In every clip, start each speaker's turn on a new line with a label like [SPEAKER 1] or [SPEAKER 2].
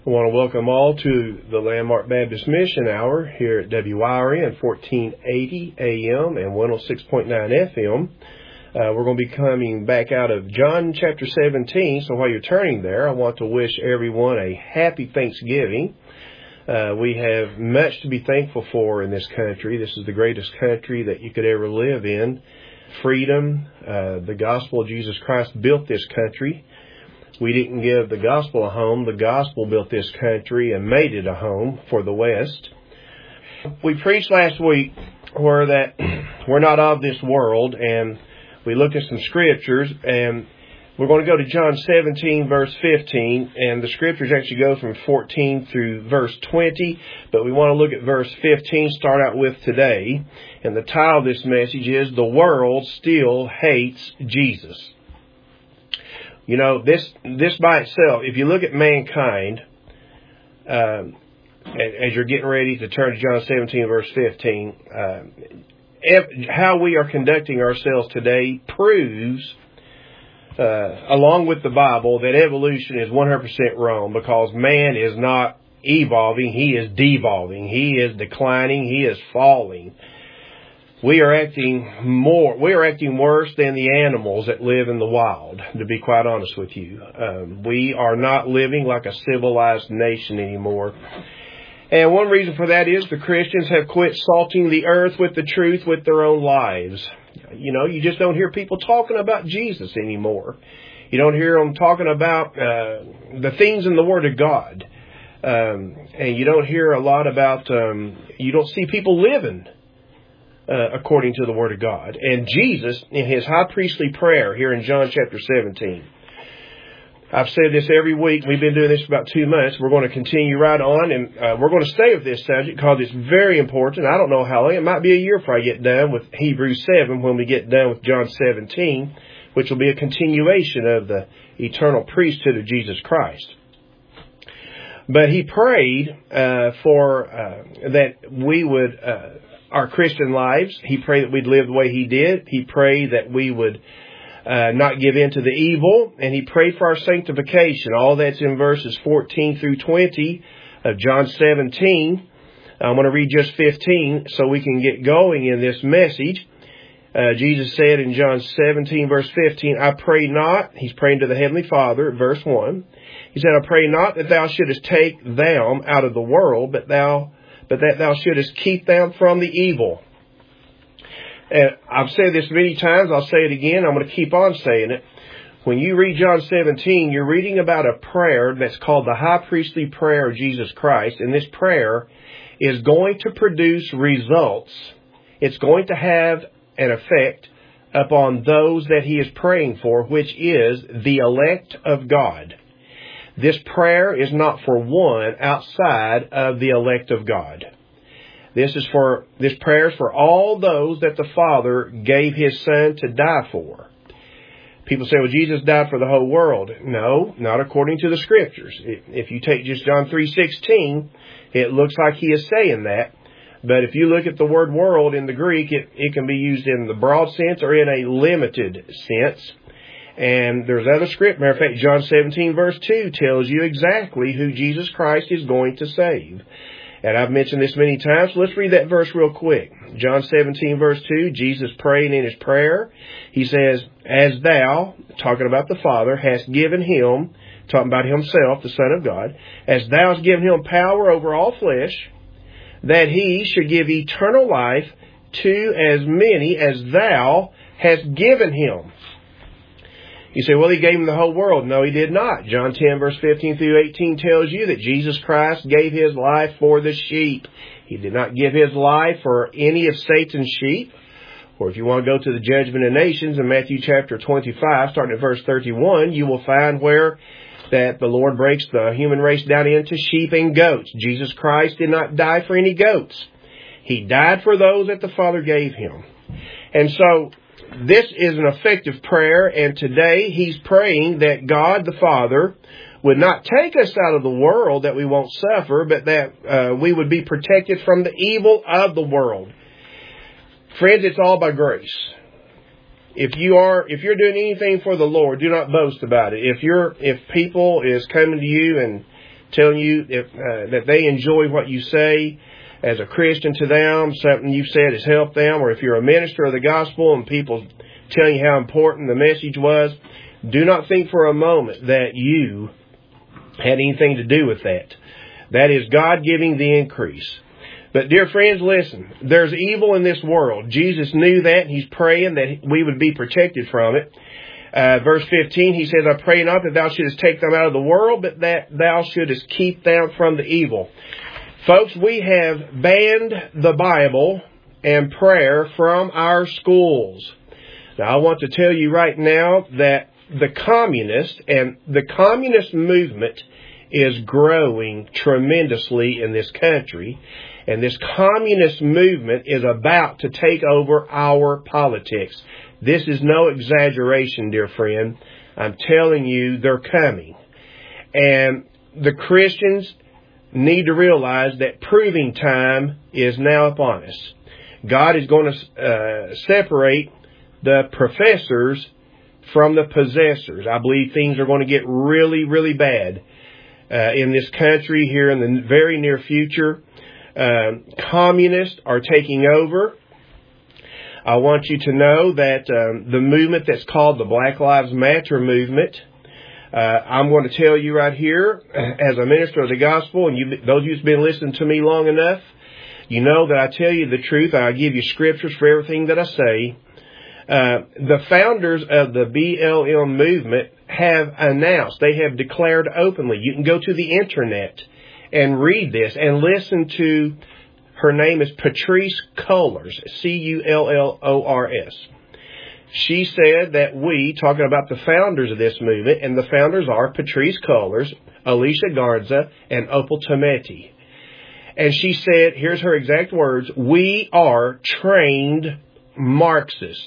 [SPEAKER 1] I want to welcome all to the Landmark Baptist Mission Hour here at WYRN 1480 AM and 106.9 FM. We're going to be coming back out of John chapter 17, so while you're turning there, I want to wish everyone a happy Thanksgiving. We have much to be thankful for in this country. This is the greatest country that you could ever live in. Freedom, the gospel of Jesus Christ built this country. We didn't give the gospel a home. The gospel built this country and made it a home for the West. We preached last week that we're not of this world, and we looked at some scriptures, and we're going to go to John 17, verse 15, and the scriptures actually go from 14 through verse 20, but we want to look at verse 15, start out with today, and the title of this message is, The World Still Hates Jesus. You know, this by itself, if you look at mankind, as you're getting ready to turn to John 17, verse 15, how we are conducting ourselves today proves, along with the Bible, that evolution is 100% wrong, because man is not evolving, he is devolving, he is declining, he is falling. We are acting worse than the animals that live in the wild, to be quite honest with you. We are not living like a civilized nation anymore. And one reason for that is the Christians have quit salting the earth with the truth with their own lives. You know, you just don't hear people talking about Jesus anymore. You don't hear them talking about the things in the Word of God. And you don't hear a lot about, you don't see people living according to the Word of God. And Jesus, in His high priestly prayer here in John chapter 17, I've said this every week. We've been doing this for about 2 months. We're going to continue right on, and we're going to stay with this subject because it's very important. I don't know how long. It might be a year before I get done with Hebrews 7 when we get done with John 17, which will be a continuation of the eternal priesthood of Jesus Christ. But He prayed for that we would... our Christian lives. He prayed that we'd live the way He did. He prayed that we would not give in to the evil. And He prayed for our sanctification. All that's in verses 14 through 20 of John 17. I'm going to read just 15 so we can get going in this message. Jesus said in John 17, verse 15, I pray not, He's praying to the Heavenly Father, verse 1. He said, I pray not that Thou shouldest take them out of the world, but that Thou shouldest keep them from the evil. And I've said this many times, I'll say it again, I'm going to keep on saying it. When you read John 17, you're reading about a prayer that's called the high priestly prayer of Jesus Christ, and this prayer is going to produce results. It's going to have an effect upon those that He is praying for, which is the elect of God. This prayer is not for one outside of the elect of God. This prayer is for all those that the Father gave His Son to die for. People say, well, Jesus died for the whole world. No, not according to the Scriptures. If you take just John 3:16, it looks like He is saying that. But if you look at the word world in the Greek, it can be used in the broad sense or in a limited sense. And there's other script. Matter of fact, John 17 verse 2 tells you exactly who Jesus Christ is going to save. And I've mentioned this many times, so let's read that verse real quick. John 17 verse 2, Jesus praying in His prayer. He says, as Thou, talking about the Father, hast given Him, talking about Himself, the Son of God, as Thou hast given Him power over all flesh, that He should give eternal life to as many as Thou hast given Him. You say, well, He gave Him the whole world. No, He did not. John 10, verse 15 through 18 tells you that Jesus Christ gave His life for the sheep. He did not give His life for any of Satan's sheep. Or if you want to go to the judgment of nations in Matthew chapter 25, starting at verse 31, you will find where that the Lord breaks the human race down into sheep and goats. Jesus Christ did not die for any goats. He died for those that the Father gave Him. And so, this is an effective prayer, and today He's praying that God the Father would not take us out of the world that we won't suffer, but that we would be protected from the evil of the world. Friends, it's all by grace. If you're doing anything for the Lord, do not boast about it. If people is coming to you and telling you that they enjoy what you say as a Christian to them, something you've said has helped them, or if you're a minister of the gospel and people telling you how important the message was, do not think for a moment that you had anything to do with that. That is God giving the increase. But dear friends, listen, there's evil in this world. Jesus knew that, and He's praying that we would be protected from it. Verse 15, He says, I pray not that thou shouldest take them out of the world, but that thou shouldest keep them from the evil. Folks, we have banned the Bible and prayer from our schools. Now, I want to tell you right now that the communist movement is growing tremendously in this country, and this communist movement is about to take over our politics. This is no exaggeration, dear friend. I'm telling you, they're coming. And the Christians need to realize that proving time is now upon us. God is going to separate the professors from the possessors. I believe things are going to get really, really bad in this country here in the very near future. Communists are taking over. I want you to know that the movement that's called the Black Lives Matter movement, I'm going to tell you right here, as a minister of the gospel, and those of you who've been listening to me long enough, you know that I tell you the truth. I give you scriptures for everything that I say. The founders of the BLM movement have announced, they have declared openly, you can go to the internet and read this and listen to, her name is Patrisse Cullors, Cullors. She said that we, talking about the founders of this movement, and the founders are Patrisse Cullors, Alicia Garza, and Opal Tometi. And she said, here's her exact words, we are trained Marxists.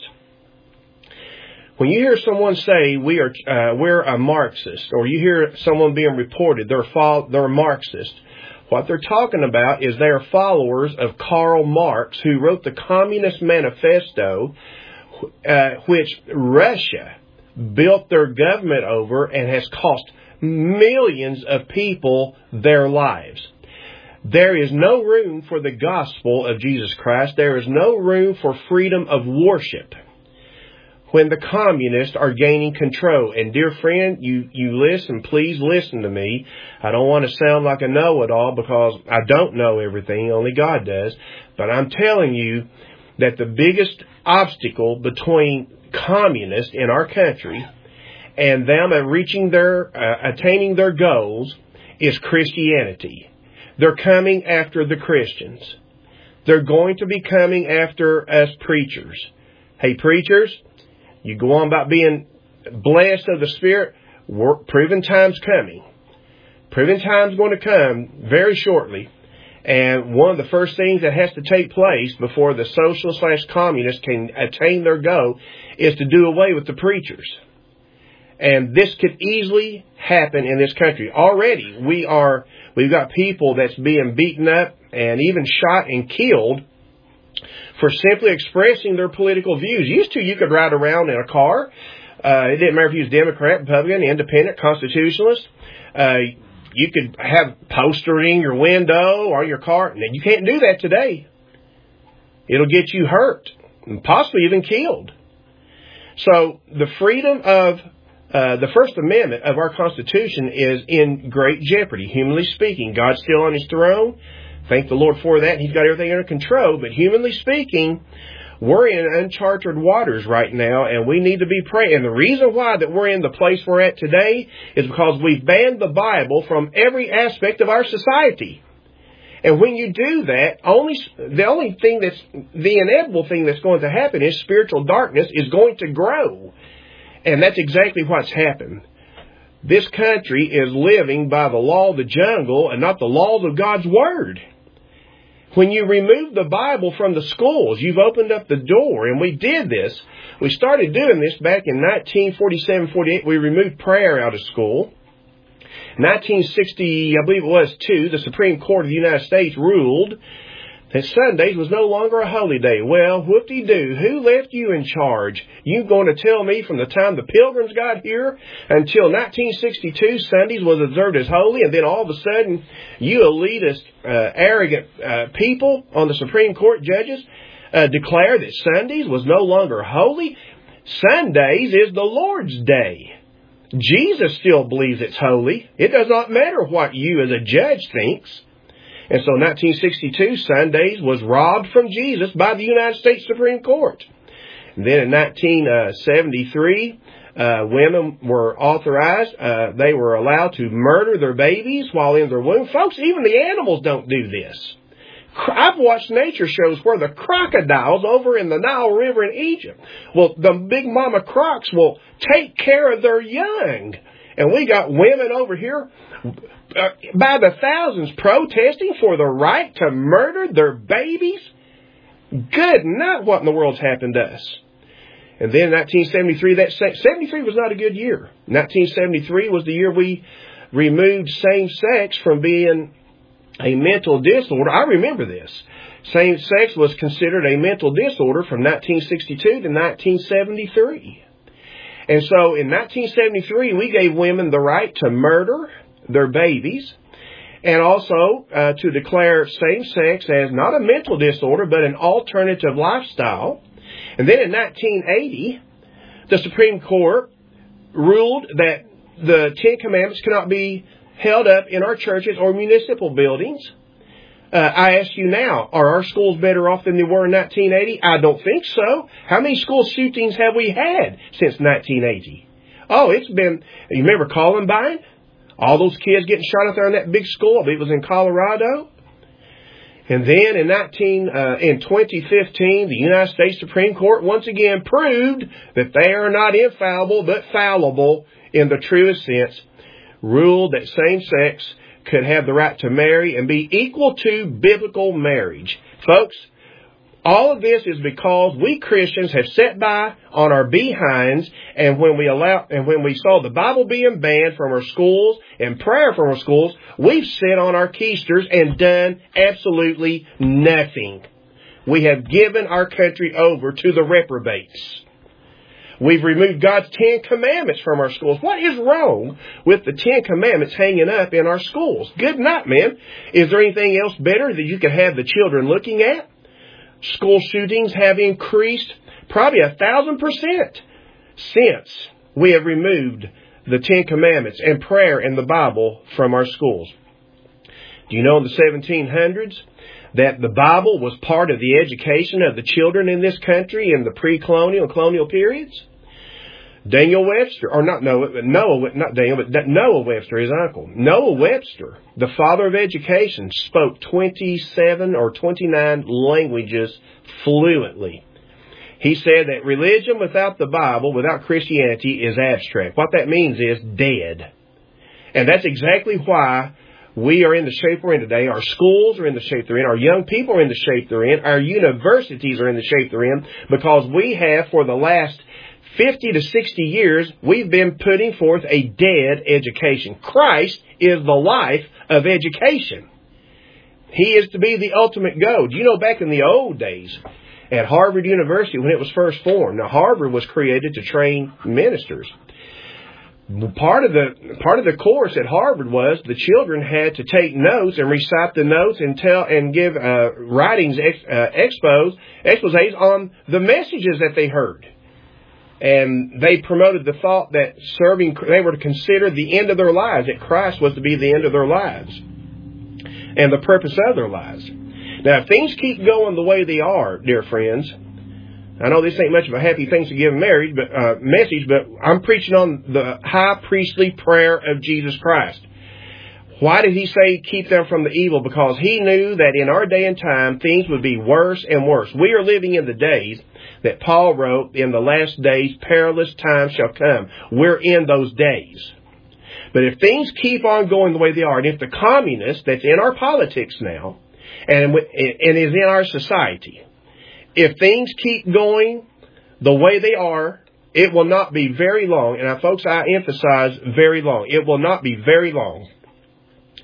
[SPEAKER 1] When you hear someone say we're a Marxist, or you hear someone being reported they're Marxist, what they're talking about is they are followers of Karl Marx, who wrote the Communist Manifesto, which Russia built their government over and has cost millions of people their lives. There is no room for the gospel of Jesus Christ. There is no room for freedom of worship when the communists are gaining control. And dear friend, you listen, please listen to me. I don't want to sound like a know-it-all because I don't know everything, only God does. But I'm telling you that the biggest obstacle between communists in our country and them attaining their goals is Christianity. They're coming after the Christians. They're going to be coming after us preachers. Hey, preachers, you go on about being blessed of the Spirit. Proven time's coming. Proven time's going to come very shortly. And one of the first things that has to take place before the socialist/communists can attain their goal is to do away with the preachers. And this could easily happen in this country. Already, we've got people that's being beaten up and even shot and killed for simply expressing their political views. Used to, you could ride around in a car. It didn't matter if you was Democrat, Republican, Independent, Constitutionalist. You could have postering your window or your car. Now, you can't do that today. It'll get you hurt and possibly even killed. So the freedom of the First Amendment of our Constitution is in great jeopardy, humanly speaking. God's still on His throne. Thank the Lord for that. He's got everything under control. But humanly speaking, we're in uncharted waters right now, and we need to be praying. And the reason why that we're in the place we're at today is because we've banned the Bible from every aspect of our society. And when you do that, the inevitable thing that's going to happen is spiritual darkness is going to grow. And that's exactly what's happened. This country is living by the law of the jungle and not the laws of God's Word. When you remove the Bible from the schools, you've opened up the door, and we did this. We started doing this back in 1947-48. We removed prayer out of school. 1960, I believe it was, the Supreme Court of the United States ruled that Sundays was no longer a holy day. Well, whoop-de-doo, who left you in charge? You going to tell me from the time the Pilgrims got here until 1962, Sundays was observed as holy, and then all of a sudden, you elitist, arrogant people on the Supreme Court judges declare that Sundays was no longer holy? Sundays is the Lord's day. Jesus still believes it's holy. It does not matter what you as a judge thinks. And so 1962, Sundays was robbed from Jesus by the United States Supreme Court. And then in 1973, women were authorized, they were allowed to murder their babies while in their womb. Folks, even the animals don't do this. I've watched nature shows where the crocodiles over in the Nile River in Egypt, well, the big mama crocs will take care of their young. And we got women over here by the thousands protesting for the right to murder their babies. Good night, what in the world's happened to us? And then 1973, 73 was not a good year. 1973 was the year we removed same-sex from being a mental disorder. I remember this. Same-sex was considered a mental disorder from 1962 to 1973. And so in 1973, we gave women the right to murder their babies and also to declare same-sex as not a mental disorder, but an alternative lifestyle. And then in 1980, the Supreme Court ruled that the Ten Commandments cannot be held up in our churches or municipal buildings. I ask you now, are our schools better off than they were in 1980? I don't think so. How many school shootings have we had since 1980? Oh, it's been, you remember Columbine? All those kids getting shot out there in that big school. I believe it was in Colorado. And then in 2015, the United States Supreme Court once again proved that they are not infallible but fallible in the truest sense, ruled that same-sex could have the right to marry and be equal to biblical marriage. Folks, all of this is because we Christians have sat by on our behinds, and when we saw the Bible being banned from our schools and prayer from our schools, we've sat on our keisters and done absolutely nothing. We have given our country over to the reprobates. We've removed God's 10 Commandments from our schools. What is wrong with the 10 Commandments hanging up in our schools? Good night, man. Is there anything else better that you could have the children looking at? School shootings have increased probably 1,000% since we have removed the 10 Commandments and prayer and the Bible from our schools. Do you know in the 1700s that the Bible was part of the education of the children in this country in the pre-colonial and colonial periods? Noah Webster, his uncle. Noah Webster, the father of education, spoke 27 or 29 languages fluently. He said that religion without the Bible, without Christianity, is abstract. What that means is dead. And that's exactly why we are in the shape we're in today. Our schools are in the shape they're in. Our young people are in the shape they're in. Our universities are in the shape they're in because we have, for the last 50 to 60 years, we've been putting forth a dead education. Christ is the life of education. He is to be the ultimate goal. Do you know back in the old days at Harvard University when it was first formed? Now, Harvard was created to train ministers. Part of the course at Harvard was the children had to take notes and recite the notes and give writings exposés on the messages that they heard. And they promoted the thought that they were to consider the end of their lives, that Christ was to be the end of their lives and the purpose of their lives. Now, if things keep going the way they are, dear friends, I know this ain't much of a happy thing to give married, message, but I'm preaching on the high priestly prayer of Jesus Christ. Why did he say keep them from the evil? Because he knew that in our day and time, things would be worse and worse. We are living in the days that Paul wrote, in the last days, perilous times shall come. We're in those days. But if things keep on going the way they are, and if the communist that's in our politics now, and is in our society, if things keep going the way they are, it will not be very long. And folks, I emphasize very long. It will not be very long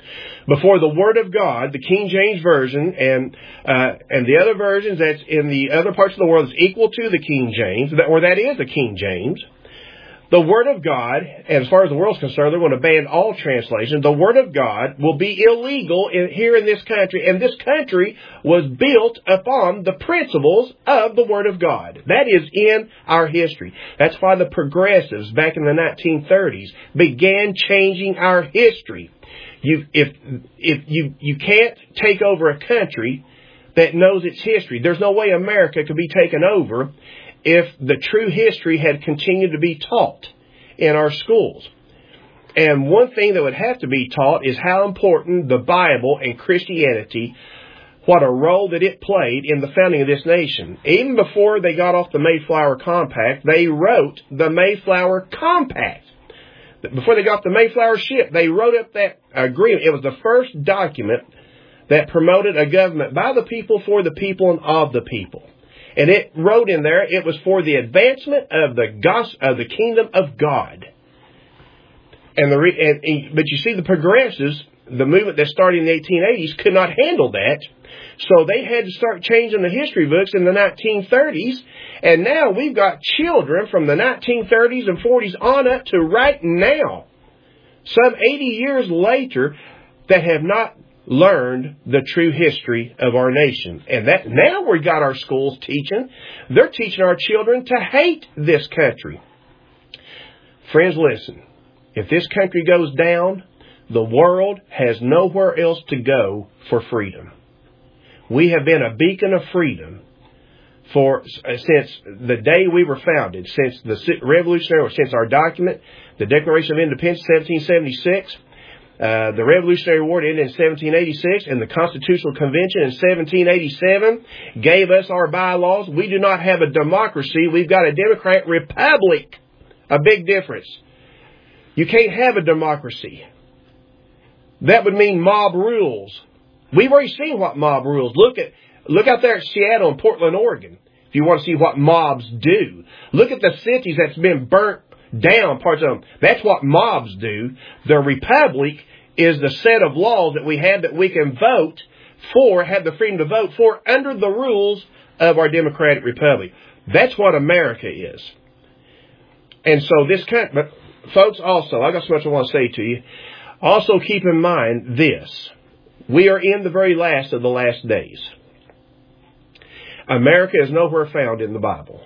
[SPEAKER 1] before the Word of God, the King James Version, and the other versions that's in the other parts of the world is equal to the King James, or that is the King James. The Word of God, and as far as the world's concerned, they're going to ban all translations. The Word of God will be illegal here in this country, and this country was built upon the principles of the Word of God. That is in our history. That's why the progressives back in the 1930s began changing our history. If you can't take over a country that knows its history, there's no way America could be taken over if the true history had continued to be taught in our schools. And one thing that would have to be taught is how important the Bible and Christianity, what a role that it played in the founding of this nation. Even before they got off the Mayflower Compact, they wrote the Mayflower Compact. Before they got the Mayflower ship, they wrote up that agreement. It was the first document that promoted a government by the people, for the people, and of the people. And it wrote in there, it was for the advancement of the gospel of the kingdom of God. But you see, the progressives, the movement that started in the 1880s, could not handle that. So they had to start changing the history books in the 1930s. And now we've got children from the 1930s and 40s on up to right now, some 80 years later, that have not learned the true history of our nation. And that now we've got our schools teaching. They're teaching our children to hate this country. Friends, listen. If this country goes down, the world has nowhere else to go for freedom. We have been a beacon of freedom since the day we were founded, since the Revolutionary War, since our document, the Declaration of Independence, 1776. The Revolutionary War ended in 1786, and the Constitutional Convention in 1787 gave us our bylaws. We do not have a democracy. We've got a Democratic Republic. A big difference. You can't have a democracy. That would mean mob rules. We've already seen what mob rules. Look out there at Seattle and Portland, Oregon, if you want to see what mobs do. Look at the cities that's been burnt down, parts of them. That's what mobs do. The republic is the set of laws that we have that we can vote for, have the freedom to vote for, under the rules of our democratic republic. That's what America is. And so this country, but folks, also, I got so much I want to say to you. Also keep in mind this. We are in the very last of the last days. America is nowhere found in the Bible.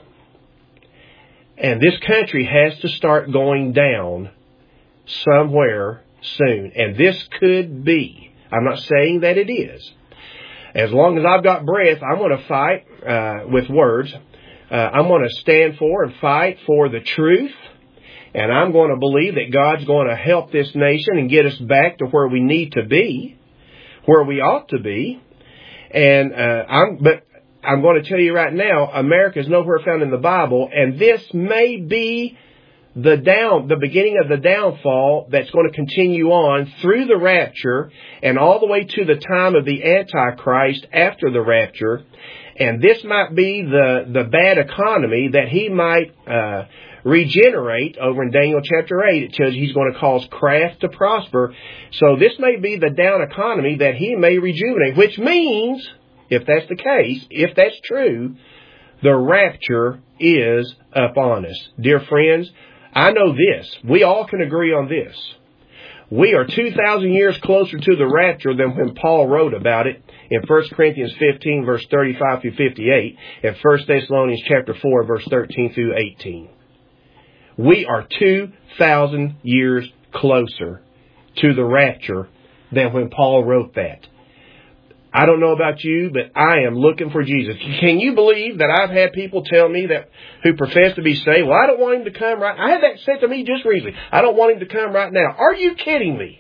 [SPEAKER 1] And this country has to start going down somewhere soon. And this could be. I'm not saying that it is. As long as I've got breath, I'm going to fight with words. I'm going to stand for and fight for the truth. And I'm going to believe that God's going to help this nation and get us back to where we need to be, where we ought to be. And I'm going to tell you right now, America is nowhere found in the Bible, and this may be the beginning of the downfall that's going to continue on through the rapture and all the way to the time of the Antichrist after the rapture. And this might be the bad economy that he might regenerate over in Daniel chapter 8. It tells you he's going to cause craft to prosper. So this may be the down economy that he may rejuvenate, which means, if that's the case, if that's true, the rapture is upon us. Dear friends, I know this. We all can agree on this. We are 2,000 years closer to the rapture than when Paul wrote about it in 1 Corinthians 15, verse 35 through 58, and 1 Thessalonians chapter 4, verse 13 through 18. We are 2,000 years closer to the rapture than when Paul wrote that. I don't know about you, but I am looking for Jesus. Can you believe that I've had people tell me that who profess to be saved, well, I don't want him to come right. I had that said to me just recently. I don't want him to come right now. Are you kidding me?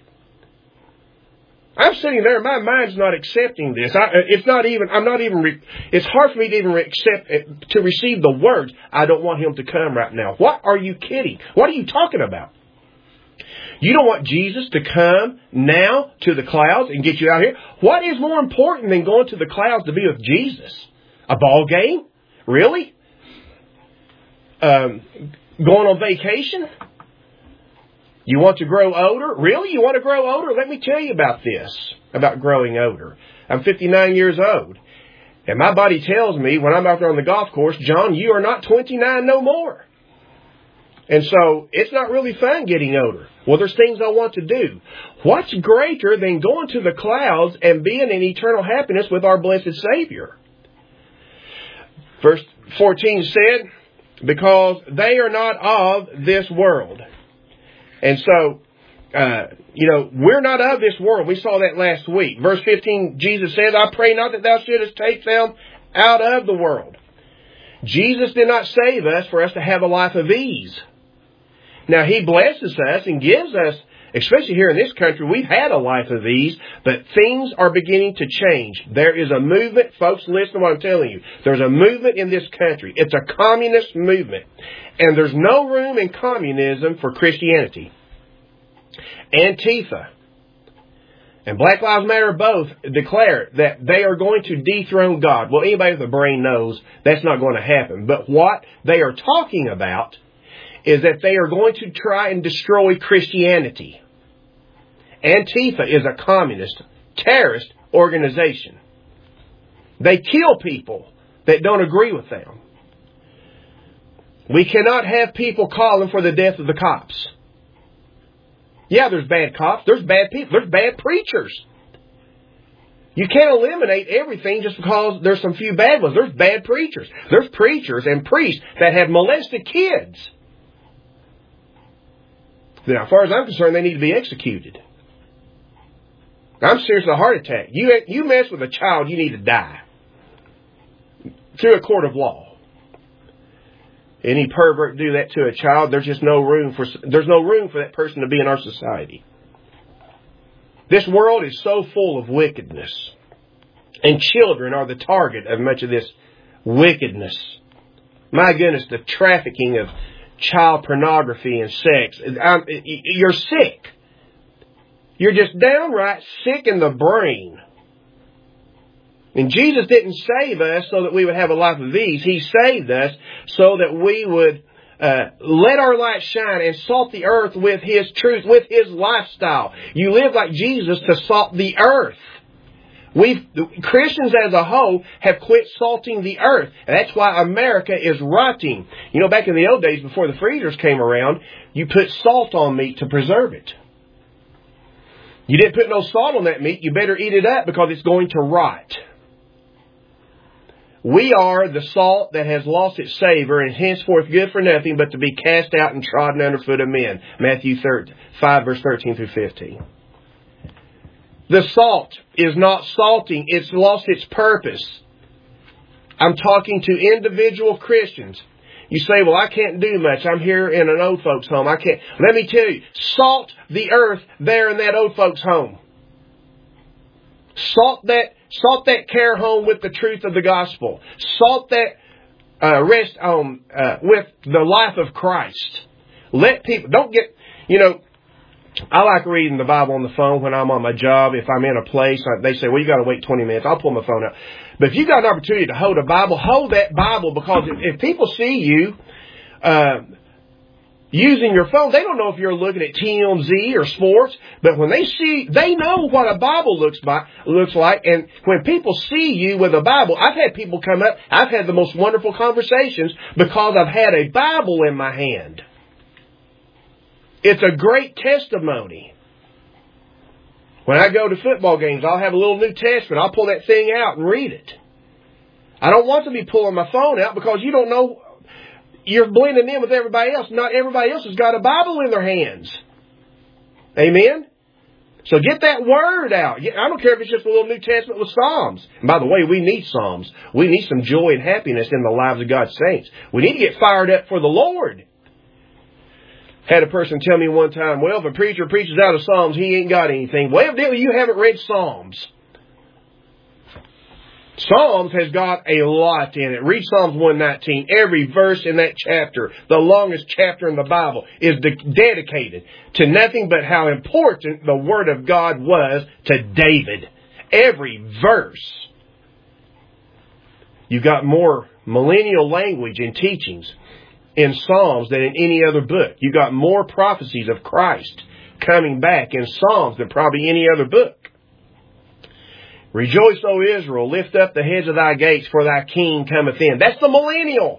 [SPEAKER 1] I'm sitting there, my mind's not accepting this. It's hard for me to even to receive the words, I don't want him to come right now. What are you kidding? What are you talking about? You don't want Jesus to come now to the clouds and get you out here? What is more important than going to the clouds to be with Jesus? A ball game? Really? Going on vacation? You want to grow older? Really? You want to grow older? Let me tell you about this, about growing older. I'm 59 years old. And my body tells me when I'm out there on the golf course, John, you are not 29 no more. And so it's not really fun getting older. Well, there's things I want to do. What's greater than going to the clouds and being in eternal happiness with our blessed Savior? Verse 14 said, because they are not of this world. And so, we're not of this world. We saw that last week. Verse 15, Jesus says, I pray not that thou shouldest take them out of the world. Jesus did not save us for us to have a life of ease. Now, He blesses us and gives us, especially here in this country, we've had a life of ease, but things are beginning to change. There is a movement, folks, listen to what I'm telling you. There's a movement in this country. It's a communist movement. And there's no room in communism for Christianity. Antifa and Black Lives Matter both declare that they are going to dethrone God. Well, anybody with a brain knows that's not going to happen. But what they are talking about is that they are going to try and destroy Christianity. Antifa is a communist, terrorist organization. They kill people that don't agree with them. We cannot have people calling for the death of the cops. Yeah, there's bad cops. There's bad people. There's bad preachers. You can't eliminate everything just because there's some few bad ones. There's bad preachers. There's preachers and priests that have molested kids. Now, as far as I'm concerned, they need to be executed. I'm serious with a heart attack. You mess with a child, you need to die. Through a court of law. Any pervert do that to a child, there's no room for that person to be in our society. This world is so full of wickedness. And children are the target of much of this wickedness. My goodness, the trafficking of child pornography and sex. You're sick. You're just downright sick in the brain. And Jesus didn't save us so that we would have a life of ease. He saved us so that we would let our light shine and salt the earth with His truth, with His lifestyle. You live like Jesus to salt the earth. Christians as a whole have quit salting the earth. And that's why America is rotting. You know, back in the old days before the freezers came around, you put salt on meat to preserve it. You didn't put no salt on that meat, you better eat it up because it's going to rot. We are the salt that has lost its savor and henceforth good for nothing but to be cast out and trodden under foot of men. Matthew 5, verse 13 through 15. The salt is not salting. It's lost its purpose. I'm talking to individual Christians. You say, well, I can't do much. I'm here in an old folks' home. I can't. Let me tell you, salt the earth there in that old folks' home. Salt that care home with the truth of the gospel. Salt that rest home with the life of Christ. Let people, I like reading the Bible on the phone when I'm on my job. If I'm in a place, they say, well, you got to wait 20 minutes. I'll pull my phone out. But if you got an opportunity to hold a Bible, hold that Bible, because if people see you using your phone, they don't know if you're looking at TMZ or sports. But when they know what a Bible looks like. And when people see you with a Bible, I've had people come up. I've had the most wonderful conversations because I've had a Bible in my hand. It's a great testimony. When I go to football games, I'll have a little New Testament. I'll pull that thing out and read it. I don't want to be pulling my phone out because you don't know. You're blending in with everybody else. Not everybody else has got a Bible in their hands. Amen? So get that Word out. I don't care if it's just a little New Testament with Psalms. And by the way, we need Psalms. We need some joy and happiness in the lives of God's saints. We need to get fired up for the Lord. Had a person tell me one time, well, if a preacher preaches out of Psalms, he ain't got anything. Well, evidently you haven't read Psalms. Psalms has got a lot in it. Read Psalms 119. Every verse in that chapter, the longest chapter in the Bible, is dedicated to nothing but how important the Word of God was to David. Every verse. You've got more millennial language and teachings. in Psalms than in any other book. You got more prophecies of Christ coming back in Psalms than probably any other book. Rejoice, O Israel, lift up the heads of thy gates, for thy king cometh in. That's the millennial.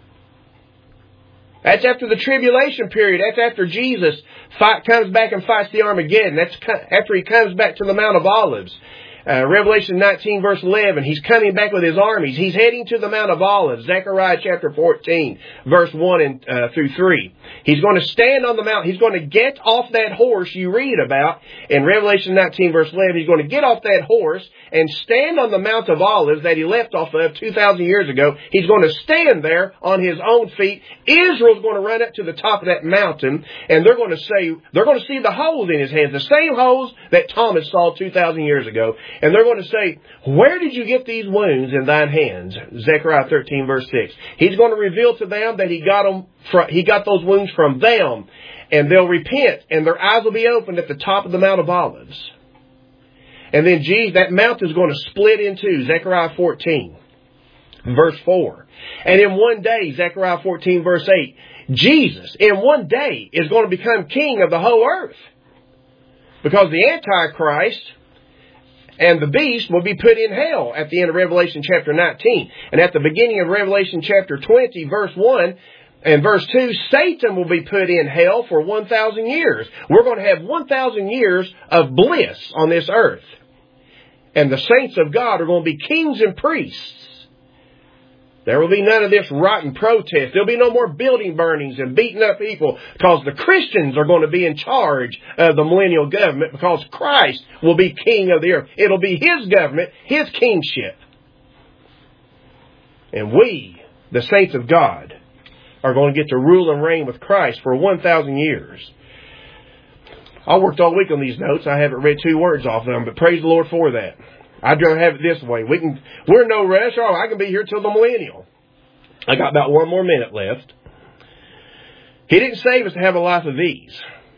[SPEAKER 1] That's after the tribulation period. That's after Jesus comes back and fights the Armageddon. That's after he comes back to the Mount of Olives. Revelation 19 verse 11, he's coming back with his armies. He's heading to the Mount of Olives. Zechariah chapter 14 verse 1 through 3. He's going to stand on the mount. He's going to get off that horse you read about in Revelation 19 verse 11. He's going to get off that horse and stand on the Mount of Olives that he left off of 2,000 years ago. He's going to stand there on his own feet. Israel's going to run up to the top of that mountain, and they're going to see the holes in his hands, the same holes that Thomas saw 2,000 years ago. And they're going to say, where did you get these wounds in thine hands? Zechariah 13 verse 6. He's going to reveal to them that he got those wounds from them. And they'll repent, and their eyes will be opened at the top of the Mount of Olives. And then that mountain is going to split in two. Zechariah 14 verse 4. And in one day, Zechariah 14 verse 8, Jesus in one day is going to become king of the whole earth. Because the Antichrist and the beast will be put in hell at the end of Revelation chapter 19. And at the beginning of Revelation chapter 20, verse 1 and verse 2, Satan will be put in hell for 1,000 years. We're going to have 1,000 years of bliss on this earth. And the saints of God are going to be kings and priests. There will be none of this rotten protest. There'll be no more building burnings and beating up people, because the Christians are going to be in charge of the millennial government, because Christ will be king of the earth. It'll be his government, his kingship. And we, the saints of God, are going to get to rule and reign with Christ for 1,000 years. I worked all week on these notes. I haven't read 2 words off them, but praise the Lord for that. I'd rather have it this way. We're in no rush. Oh, I can be here till the millennial. I got about 1 more minute left. He didn't save us to have a life of ease.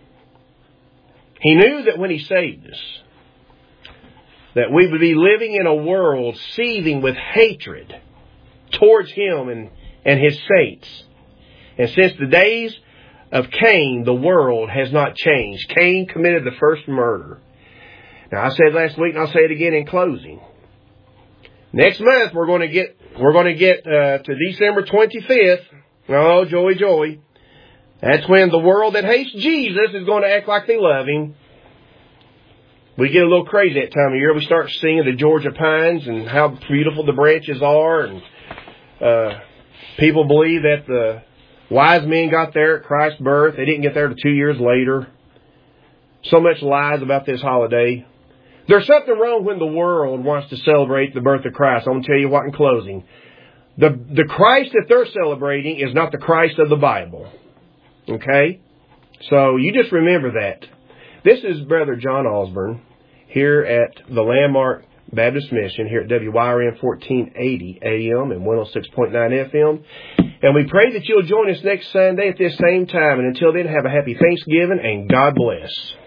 [SPEAKER 1] He knew that when he saved us, that we would be living in a world seething with hatred towards him and his saints. And since the days of Cain, the world has not changed. Cain committed the first murder. Now, I said last week, and I'll say it again in closing. Next month, we're going to get to December 25th. Oh, joy, joy. That's when the world that hates Jesus is going to act like they love him. We get a little crazy that time of year. We start singing the Georgia Pines and how beautiful the branches are. And people believe that the wise men got there at Christ's birth. They didn't get there till 2 years later. So much lies about this holiday. There's something wrong when the world wants to celebrate the birth of Christ. I'm going to tell you what in closing. The Christ that they're celebrating is not the Christ of the Bible. Okay? So you just remember that. This is Brother John Osborne here at the Landmark Baptist Mission here at WYRN 1480 AM and 106.9 FM. And we pray that you'll join us next Sunday at this same time. And until then, have a happy Thanksgiving and God bless.